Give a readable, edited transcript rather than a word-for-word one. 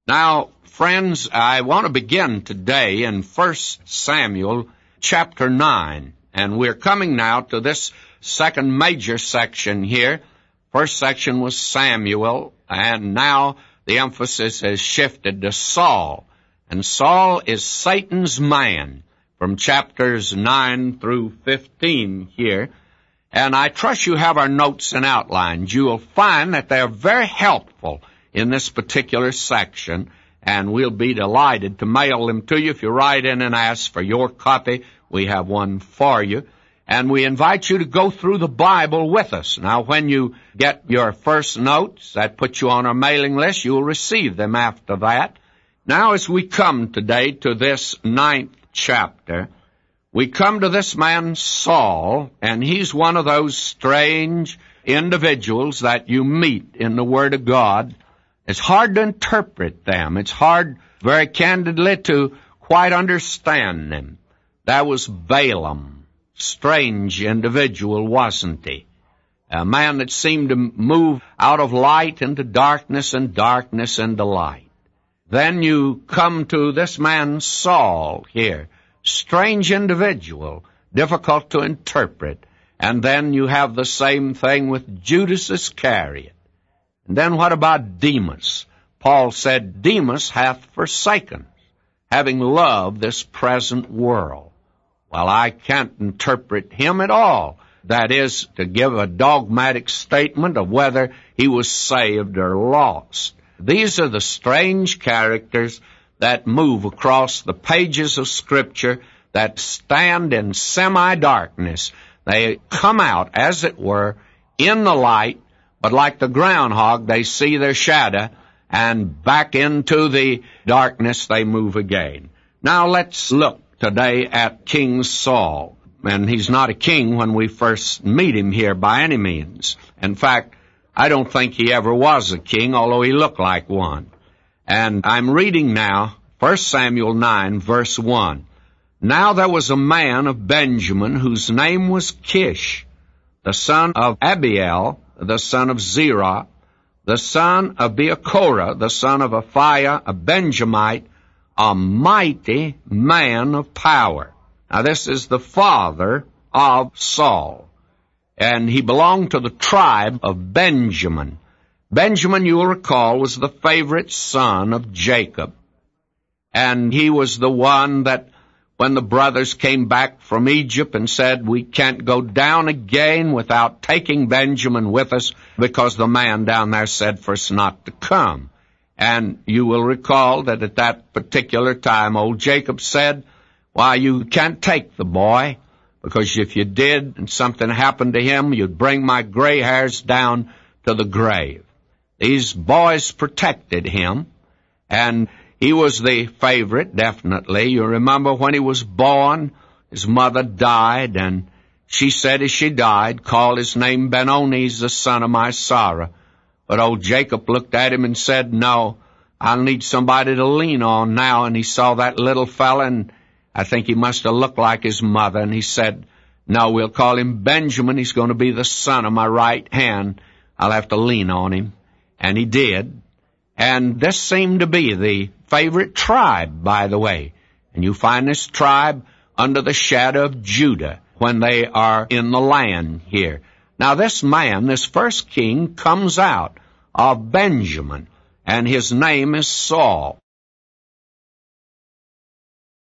Now, friends, I want to begin today in 1 Samuel chapter 9. And we're coming now to this second major section here. First section was Samuel, and now the emphasis has shifted to Saul. And Saul is Satan's man from chapters 9 through 15 here. And I trust you have our notes and outlines. You will find that they are very helpful in this particular section, and we'll be delighted to mail them to you. If you write in and ask for your copy, we have one for you. And we invite you to go through the Bible with us. Now, when you get your first notes, that puts you on our mailing list. You will receive them after that. Now, as we come today to this 9th chapter, we come to this man Saul, and he's one of those strange individuals that you meet in the Word of God. It's hard to interpret them. It's hard, very candidly, to quite understand them. That was Balaam. Strange individual, wasn't he? A man that seemed to move out of light into darkness and darkness into light. Then you come to this man Saul here. Strange individual, difficult to interpret. And then you have the same thing with Judas Iscariot. And then what about Demas? Paul said, Demas hath forsaken us, having loved this present world. Well, I can't interpret him at all. That is, to give a dogmatic statement of whether he was saved or lost. These are the strange characters that move across the pages of Scripture that stand in semi-darkness. They come out, as it were, in the light, but like the groundhog, they see their shadow, and back into the darkness they move again. Now let's look today at King Saul. And he's not a king when we first meet him here by any means. In fact, I don't think he ever was a king, although he looked like one. And I'm reading now 1 Samuel 9, verse 1. Now there was a man of Benjamin whose name was Kish, the son of Abiel, the son of Zerah, the son of Beachorah, the son of Aphiah, a Benjamite, a mighty man of power. Now this is the father of Saul, and he belonged to the tribe of Benjamin. Benjamin, you will recall, was the favorite son of Jacob, and he was the one that when the brothers came back from Egypt and said, we can't go down again without taking Benjamin with us because the man down there said for us not to come. And you will recall that at that particular time, old Jacob said, why, you can't take the boy, because if you did and something happened to him, you'd bring my gray hairs down to the grave. These boys protected him, and he was the favorite, definitely. You remember when he was born, his mother died, and she said as she died, called his name Benoni, the son of my sorrow. But old Jacob looked at him and said, no, I'll need somebody to lean on now. And he saw that little fella, and I think he must have looked like his mother, and he said, no, we'll call him Benjamin. He's going to be the son of my right hand. I'll have to lean on him. And he did. And this seemed to be the favorite tribe, by the way. And you find this tribe under the shadow of Judah when they are in the land here. Now this man, this first king, comes out of Benjamin, and his name is Saul.